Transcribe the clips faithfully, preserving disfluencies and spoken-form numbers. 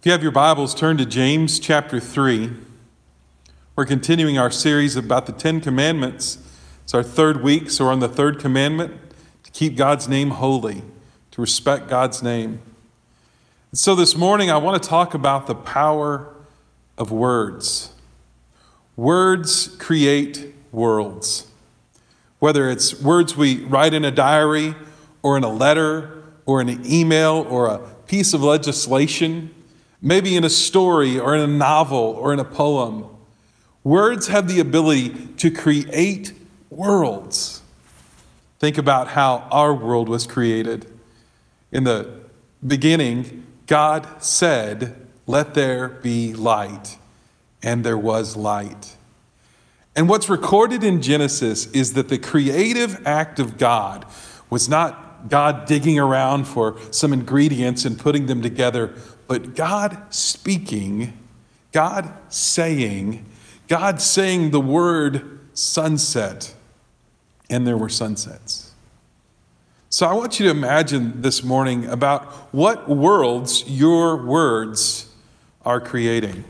If you have your Bibles, turn to James chapter three. We're continuing our series about the Ten Commandments. It's our third week, so we're on the third commandment, to keep God's name holy, to respect God's name. And so this morning, I want to talk about the power of words. Words create worlds. Whether it's words we write in a diary, or in a letter, or in an email, or a piece of legislation, maybe in a story or in a novel or in a poem. Words have the ability to create worlds. Think about how our world was created. In the beginning, God said, "Let there be light," and there was light. And what's recorded in Genesis is that the creative act of God was not God digging around for some ingredients and putting them together, but God speaking, God saying, God saying the word sunset, and there were sunsets. So I want you to imagine this morning about what worlds your words are creating.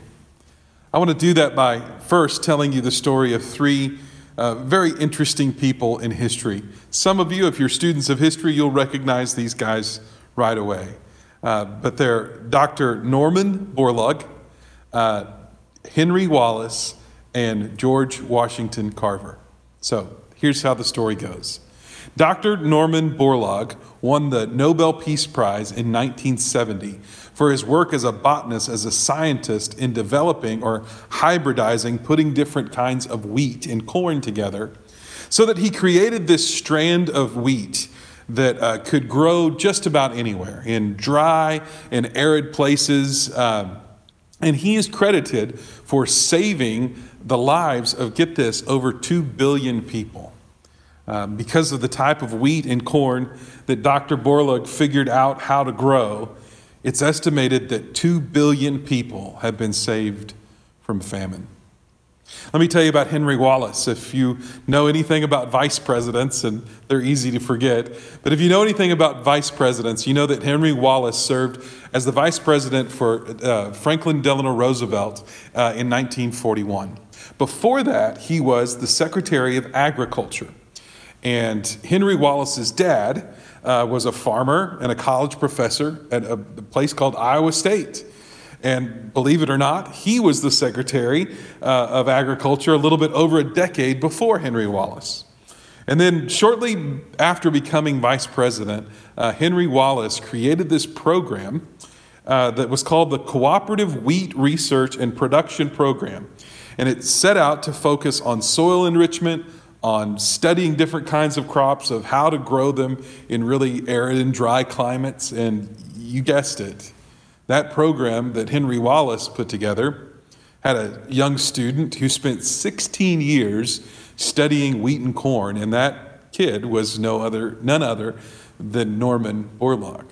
I want to do that by first telling you the story of three uh, very interesting people in history. Some of you, if you're students of history, you'll recognize these guys right away. Uh, but they're Doctor Norman Borlaug, uh, Henry Wallace, and George Washington Carver. So here's how the story goes. Doctor Norman Borlaug won the Nobel Peace Prize in nineteen seventy for his work as a botanist, as a scientist in developing or hybridizing, putting different kinds of wheat and corn together, so that he created this strand of wheat that uh, could grow just about anywhere, in dry and arid places. Um, and he is credited for saving the lives of, get this, over two billion people. Um, because of the type of wheat and corn that Doctor Borlaug figured out how to grow, it's estimated that two billion people have been saved from famine. Let me tell you about Henry Wallace. If you know anything about vice presidents, and they're easy to forget, but if you know anything about vice presidents, you know that Henry Wallace served as the vice president for uh, Franklin Delano Roosevelt uh, in nineteen forty-one. Before that, he was the Secretary of Agriculture. And Henry Wallace's dad uh, was a farmer and a college professor at a place called Iowa State. And believe it or not, he was the Secretary uh, of Agriculture a little bit over a decade before Henry Wallace. And then shortly after becoming vice president, uh, Henry Wallace created this program uh, that was called the Cooperative Wheat Research and Production Program. And it set out to focus on soil enrichment, on studying different kinds of crops, of how to grow them in really arid and dry climates. And you guessed it. That program that Henry Wallace put together had a young student who spent sixteen years studying wheat and corn, and that kid was no other, none other than Norman Borlaug.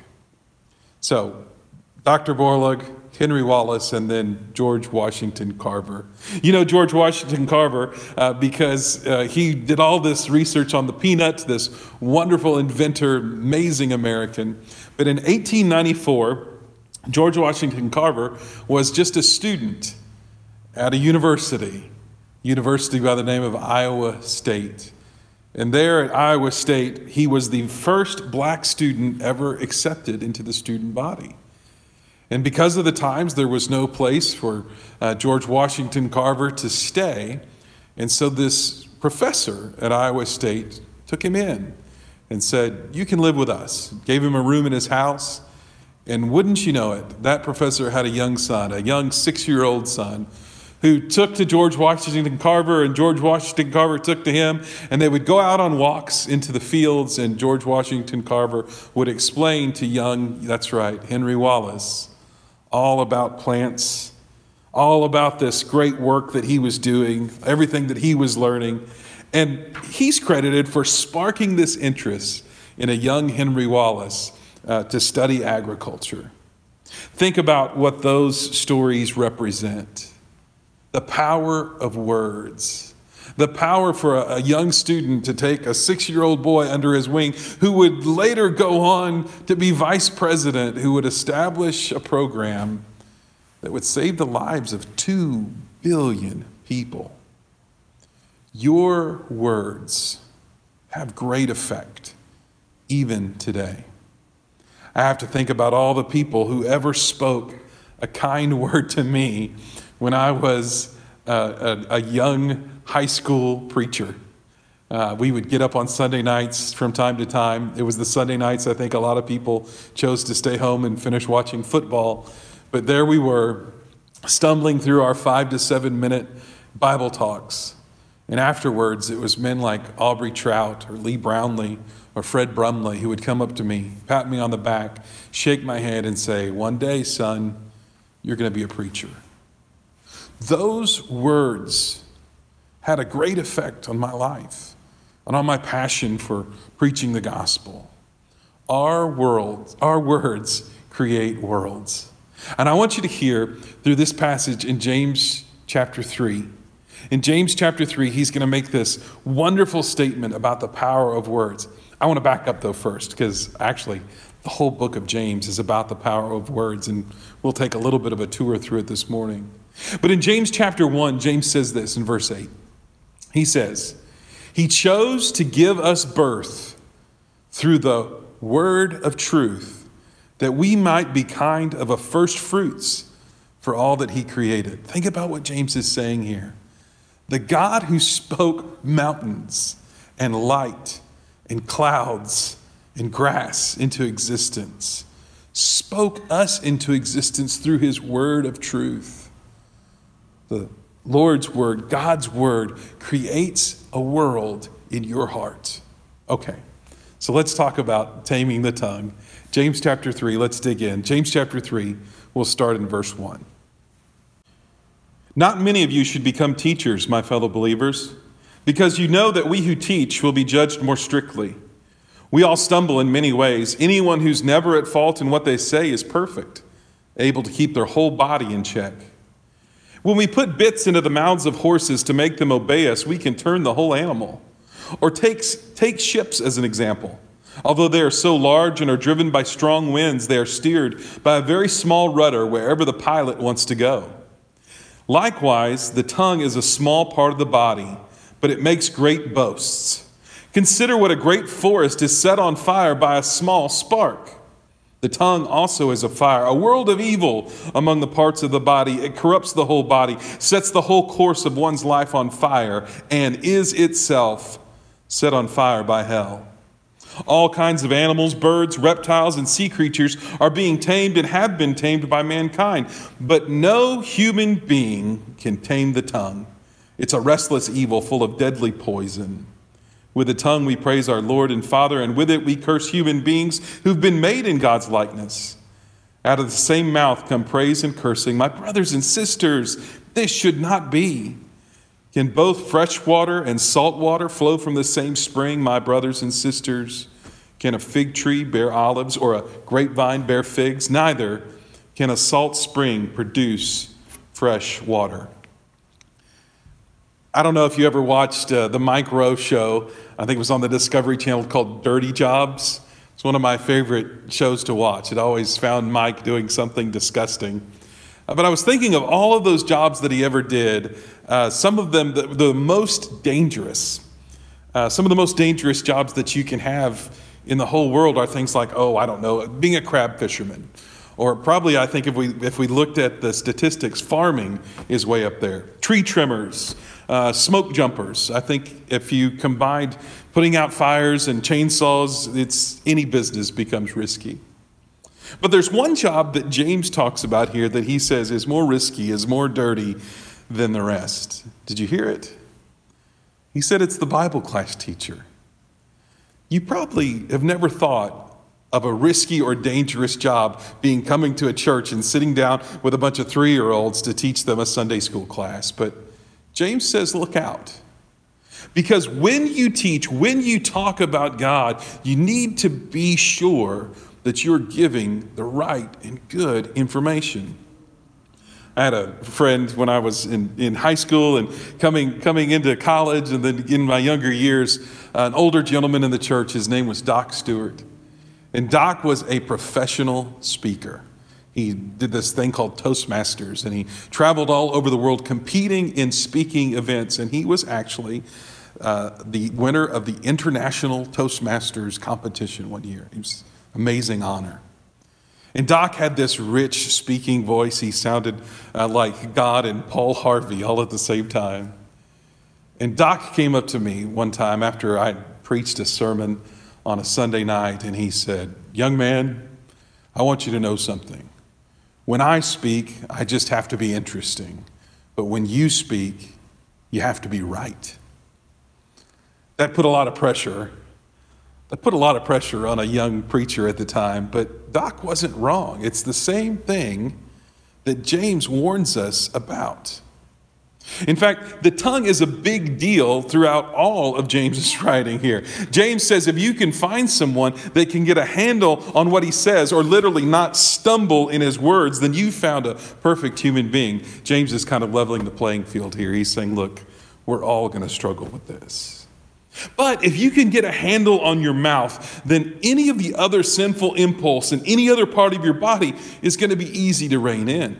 So, Doctor Borlaug, Henry Wallace, and then George Washington Carver. You know George Washington Carver uh, because uh, he did all this research on the peanut, this wonderful inventor, amazing American. But in eighteen ninety-four, George Washington Carver was just a student at a university, university by the name of Iowa State. And there at Iowa State, he was the first black student ever accepted into the student body. And because of the times, there was no place for uh, George Washington Carver to stay. And so this professor at Iowa State took him in and said, "You can live with us." Gave him a room in his house. And wouldn't you know it, that professor had a young son, a young six-year-old son, who took to George Washington Carver, and George Washington Carver took to him, and they would go out on walks into the fields, and George Washington Carver would explain to young, that's right, Henry Wallace, all about plants, all about this great work that he was doing, everything that he was learning. And he's credited for sparking this interest in a young Henry Wallace Uh, to study agriculture. Think about what those stories represent. The power of words. The power for a, a young student to take a six-year-old boy under his wing who would later go on to be vice president, who would establish a program that would save the lives of two billion people. Your words have great effect even today. I have to think about all the people who ever spoke a kind word to me when I was a, a, a young high school preacher. Uh, we would get up on Sunday nights from time to time. It was the Sunday nights I think a lot of people chose to stay home and finish watching football. But there we were, stumbling through our five to seven minute Bible talks. And afterwards, it was men like Aubrey Trout or Lee Brownlee or Fred Brumley who would come up to me, pat me on the back, shake my hand and say, "One day, son, you're going to be a preacher." Those words had a great effect on my life and on my passion for preaching the gospel. Our world, our words create worlds. And I want you to hear through this passage in James chapter three. In James chapter three, he's going to make this wonderful statement about the power of words. I want to back up though first, because actually the whole book of James is about the power of words, and we'll take a little bit of a tour through it this morning. But in James chapter one, James says this in verse eight. He says, "He chose to give us birth through the word of truth, that we might be kind of a first fruits for all that he created." Think about what James is saying here. The God who spoke mountains and light and clouds and grass into existence spoke us into existence through his word of truth. The Lord's word, God's word, creates a world in your heart. Okay, so let's talk about taming the tongue. James chapter three, let's dig in. James chapter three, we'll start in verse one. "Not many of you should become teachers, my fellow believers, because you know that we who teach will be judged more strictly. We all stumble in many ways. Anyone who's never at fault in what they say is perfect, able to keep their whole body in check. When we put bits into the mouths of horses to make them obey us, we can turn the whole animal. Or take, take ships as an example. Although they are so large and are driven by strong winds, they are steered by a very small rudder wherever the pilot wants to go. Likewise, the tongue is a small part of the body, but it makes great boasts. Consider what a great forest is set on fire by a small spark. The tongue also is a fire, a world of evil among the parts of the body. It corrupts the whole body, sets the whole course of one's life on fire, and is itself set on fire by hell. All kinds of animals, birds, reptiles, and sea creatures are being tamed and have been tamed by mankind. But no human being can tame the tongue. It's a restless evil full of deadly poison. With the tongue we praise our Lord and Father, and with it we curse human beings who've been made in God's likeness. Out of the same mouth come praise and cursing. My brothers and sisters, this should not be. Can both fresh water and salt water flow from the same spring, my brothers and sisters? Can a fig tree bear olives or a grapevine bear figs? Neither can a salt spring produce fresh water. I don't know if you ever watched uh, the Mike Rowe show. I think it was on the Discovery Channel called Dirty Jobs. It's one of my favorite shows to watch. It always found Mike doing something disgusting. Uh, but I was thinking of all of those jobs that he ever did. Uh, some of them, the, the most dangerous. Uh, some of the most dangerous jobs that you can have in the whole world are things like, oh, I don't know, being a crab fisherman. Or probably, I think if we if we looked at the statistics, farming is way up there. Tree trimmers, uh, smoke jumpers. I think if you combined putting out fires and chainsaws, it's any business becomes risky. But there's one job that James talks about here that he says is more risky, is more dirty than the rest. Did you hear it? He said it's the Bible class teacher. You probably have never thought of a risky or dangerous job being coming to a church and sitting down with a bunch of three-year-olds to teach them a Sunday school class. But James says, look out. Because when you teach, when you talk about God, you need to be sure that you're giving the right and good information. I had a friend when I was in, in high school and coming coming into college, and then in my younger years, an older gentleman in the church, his name was Doc Stewart. And Doc was a professional speaker. He did this thing called Toastmasters, and he traveled all over the world competing in speaking events, and he was actually uh, the winner of the International Toastmasters competition one year. It was an amazing honor. And Doc had this rich speaking voice. He sounded uh, like God and Paul Harvey all at the same time. And Doc came up to me one time after I preached a sermon on a Sunday night, and he said, "Young man, I want you to know something. When I speak, I just have to be interesting. But when you speak, you have to be right." That put a lot of pressure. That put a lot of pressure on a young preacher at the time, but Doc wasn't wrong. It's the same thing that James warns us about. In fact, the tongue is a big deal throughout all of James's writing here. James says if you can find someone that can get a handle on what he says, or literally not stumble in his words, then you found a perfect human being. James is kind of leveling the playing field here. He's saying, look, we're all going to struggle with this. But if you can get a handle on your mouth, then any of the other sinful impulse in any other part of your body is going to be easy to rein in.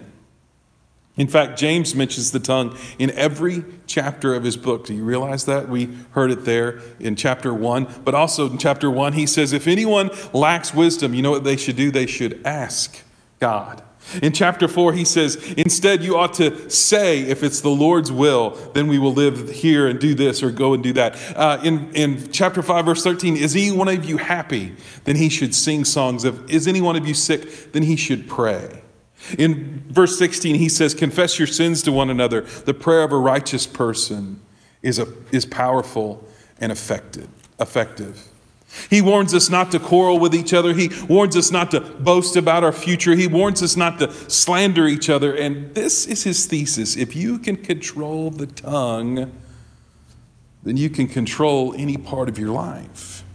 In fact, James mentions the tongue in every chapter of his book. Do you realize that? We heard it there in chapter one. But also in chapter one, he says, if anyone lacks wisdom, you know what they should do? They should ask God. In chapter four, he says, instead, you ought to say, if it's the Lord's will, then we will live here and do this or go and do that. Uh, in, in chapter five, verse thirteen, is any one of you happy? Then he should sing songs. Of, is any one of you sick? Then he should pray. In verse sixteen, he says, confess your sins to one another. The prayer of a righteous person is, a, is powerful and effective. effective. He warns us not to quarrel with each other. He warns us not to boast about our future. He warns us not to slander each other. And this is his thesis. If you can control the tongue, then you can control any part of your life.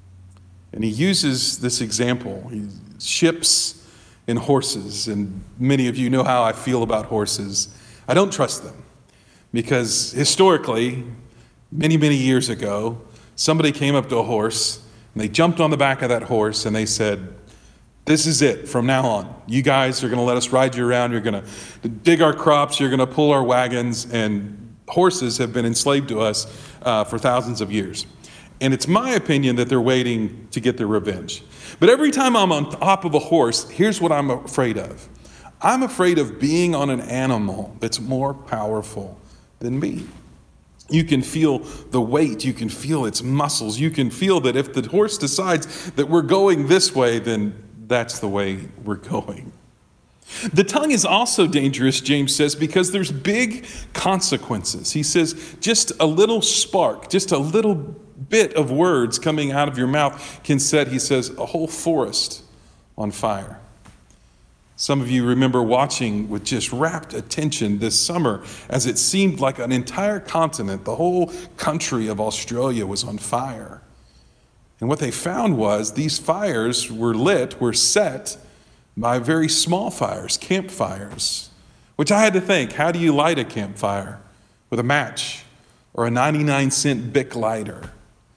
And he uses this example. He, ships and horses. And many of you know how I feel about horses. I don't trust them because historically, many, many years ago, somebody came up to a horse and they jumped on the back of that horse and they said, this is it from now on. You guys are going to let us ride you around. You're going to dig our crops. You're going to pull our wagons. And horses have been enslaved to us uh, for thousands of years. And it's my opinion that they're waiting to get their revenge. But every time I'm on top of a horse, here's what I'm afraid of. I'm afraid of being on an animal that's more powerful than me. You can feel the weight. You can feel its muscles. You can feel that if the horse decides that we're going this way, then that's the way we're going. The tongue is also dangerous, James says, because there's big consequences. He says just a little spark, just a little bit of words coming out of your mouth can set, he says, a whole forest on fire. Some of you remember watching with just rapt attention this summer as it seemed like an entire continent, the whole country of Australia was on fire. And what they found was these fires were lit, were set by very small fires, campfires, which I had to think, how do you light a campfire? With a match or a ninety-nine cent Bic lighter?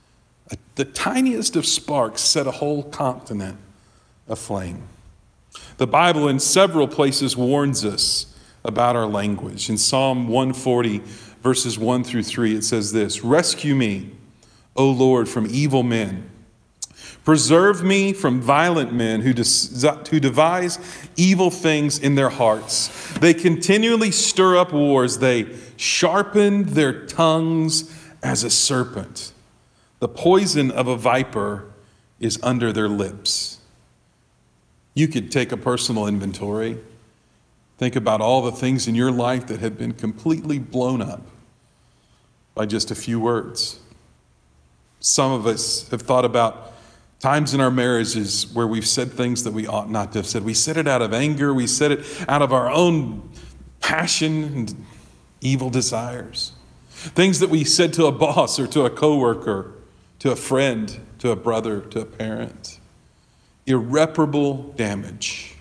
The tiniest of sparks set a whole continent aflame. The Bible in several places warns us about our language. In Psalm one forty, verses one through three, it says this, rescue me, O Lord, from evil men. Preserve me from violent men who, des- who devise evil things in their hearts. They continually stir up wars. They sharpen their tongues as a serpent. The poison of a viper is under their lips. You could take a personal inventory. Think about all the things in your life that have been completely blown up by just a few words. Some of us have thought about times in our marriages where we've said things that we ought not to have said. We said it out of anger. We said it out of our own passion and evil desires. Things that we said to a boss or to a coworker, to a friend, to a brother, to a parent. Irreparable damage.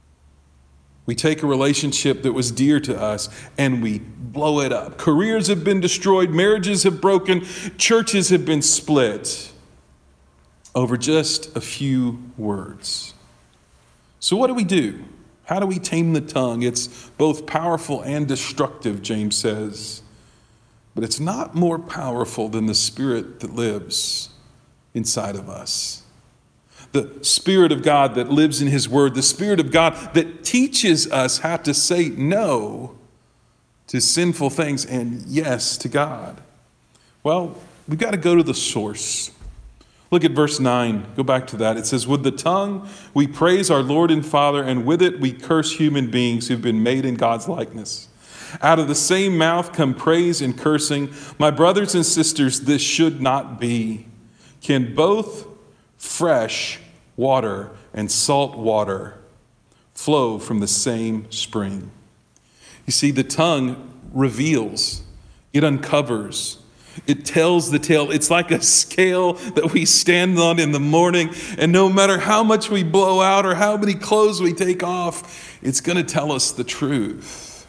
We take a relationship that was dear to us and we blow it up. Careers have been destroyed. Marriages have broken. Churches have been split over just a few words. So what do we do? How do we tame the tongue? It's both powerful and destructive, James says. But it's not more powerful than the Spirit that lives inside of us. The Spirit of God that lives in His Word, the Spirit of God that teaches us how to say no to sinful things and yes to God. Well, we've got to go to the source. Look at verse nine. Go back to that. It says, with the tongue we praise our Lord and Father, and with it we curse human beings who've been made in God's likeness. Out of the same mouth come praise and cursing. My brothers and sisters, this should not be. Can both fresh water and salt water flow from the same spring? You see, the tongue reveals, it uncovers, it tells the tale. It's like a scale that we stand on in the morning, and no matter how much we blow out or how many clothes we take off, it's going to tell us the truth.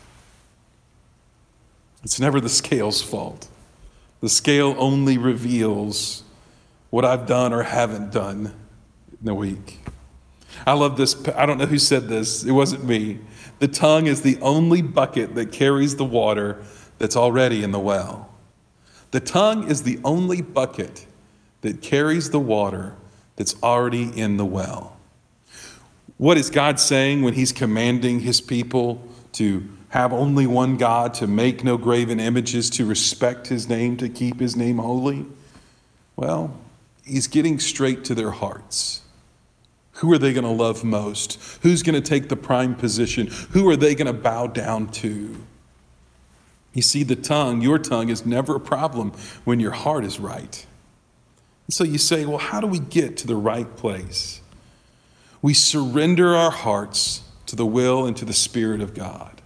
It's never the scale's fault. The scale only reveals what I've done or haven't done in the week. I love this. I don't know who said this. It wasn't me. The tongue is the only bucket that carries the water that's already in the well. The tongue is the only bucket that carries the water that's already in the well. What is God saying when He's commanding His people to have only one God, to make no graven images, to respect His name, to keep His name holy? Well, He's getting straight to their hearts. Who are they going to love most? Who's going to take the prime position? Who are they going to bow down to? You see, the tongue, your tongue, is never a problem when your heart is right. And so you say, well, how do we get to the right place? We surrender our hearts to the will and to the Spirit of God.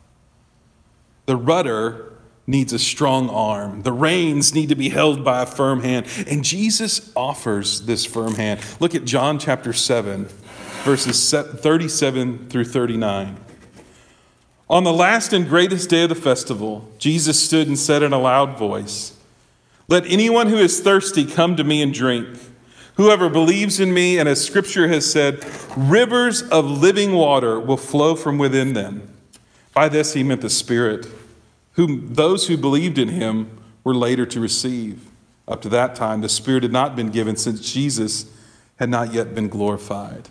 The rudder needs a strong arm. The reins need to be held by a firm hand. And Jesus offers this firm hand. Look at John chapter seven, verses thirty-seven through thirty-nine. On the last and greatest day of the festival, Jesus stood and said in a loud voice, let anyone who is thirsty come to me and drink. Whoever believes in me, and as Scripture has said, rivers of living water will flow from within them. By this he meant the Spirit, whom those who believed in him were later to receive. Up to that time, the Spirit had not been given, since Jesus had not yet been glorified.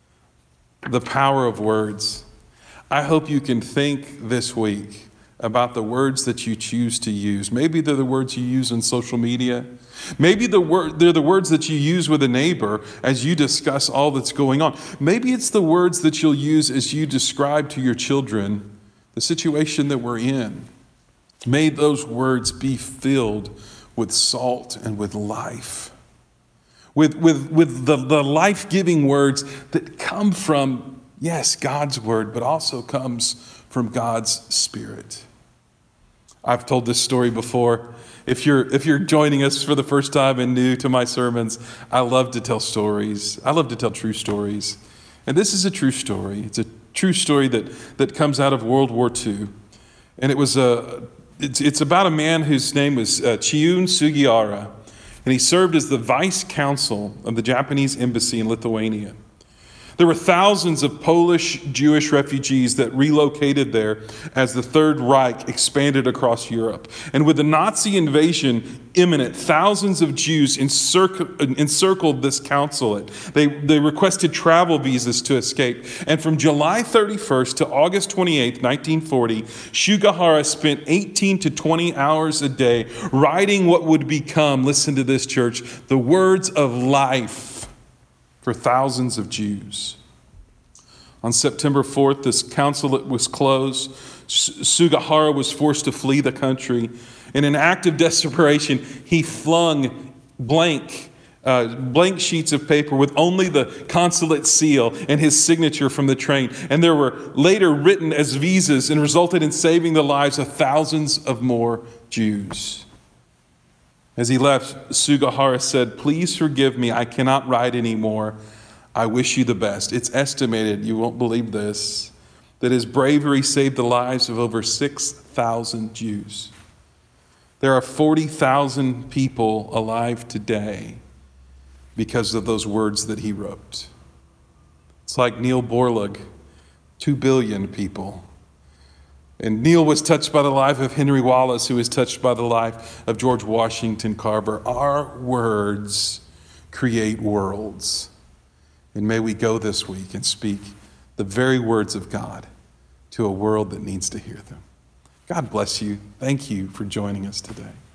The power of words. I hope you can think this week about the words that you choose to use. Maybe they're the words you use on social media. Maybe the word, they're the words that you use with a neighbor as you discuss all that's going on. Maybe it's the words that you'll use as you describe to your children the situation that we're in. May those words be filled with salt and with life. With, with, with the, the life-giving words that come from, yes, God's word, but also comes from God's Spirit. I've told this story before. If you're, if you're joining us for the first time and new to my sermons, I love to tell stories. I love to tell true stories. And this is a true story. It's a true story that, that comes out of World War Two. And it was a, it's, it's about a man whose name was uh, Chiune Sugiura. And he served as the vice consul of the Japanese embassy in Lithuania. There were thousands of Polish Jewish refugees that relocated there as the Third Reich expanded across Europe. And with the Nazi invasion imminent, thousands of Jews encirc- encircled this consulate. They, they requested travel visas to escape. And from July thirty-first to August twenty-eighth, nineteen forty, Sugihara spent eighteen to twenty hours a day writing what would become, listen to this, church, the words of life for thousands of Jews. On September fourth, this consulate was closed. Sugihara was forced to flee the country. In an act of desperation, he flung blank, uh, blank sheets of paper with only the consulate seal and his signature from the train. And there were later written as visas and resulted in saving the lives of thousands of more Jews. As he left, Sugihara said, please forgive me, I cannot write anymore. I wish you the best. It's estimated, you won't believe this, that his bravery saved the lives of over six thousand Jews. There are forty thousand people alive today because of those words that he wrote. It's like Neil Borlaug, Two billion people. And Neil was touched by the life of Henry Wallace, who was touched by the life of George Washington Carver. Our words create worlds. And may we go this week and speak the very words of God to a world that needs to hear them. God bless you. Thank you for joining us today.